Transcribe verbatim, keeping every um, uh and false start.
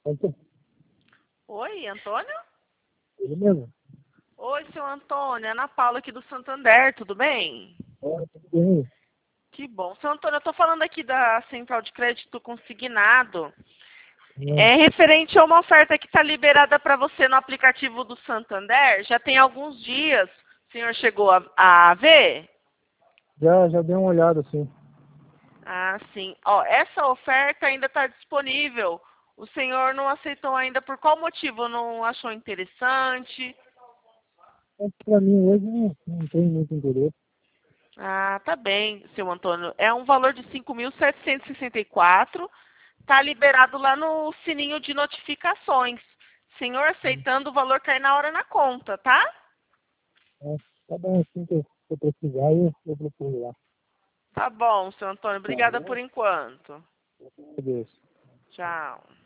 Pronto? Oi, Antônio? Ele mesmo? Oi, seu Antônio. Ana Paula aqui do Santander, tudo bem? Olha, tudo bem? Que bom. Seu Antônio, eu estou falando aqui da Central de Crédito Consignado. Não, É referente a uma oferta que está liberada para você no aplicativo do Santander. Já tem alguns dias. O senhor chegou a, a ver? já, já dei uma olhada, assim. Ah, sim. Ó, essa oferta ainda está disponível. O senhor não aceitou ainda por qual motivo? Não achou interessante? Mas pra mim hoje não, não tem muito interesse. Ah, tá bem, seu Antônio. É um valor de cinco mil setecentos e sessenta e quatro. Tá liberado lá no sininho de notificações. Senhor aceitando, o valor cai na hora na conta, tá? É, tá bom, assim que eu, se eu precisar, eu, eu procuro lá. Tá bom, seu Antônio. Tá Obrigada por bom? enquanto. Agradeço. Tchau.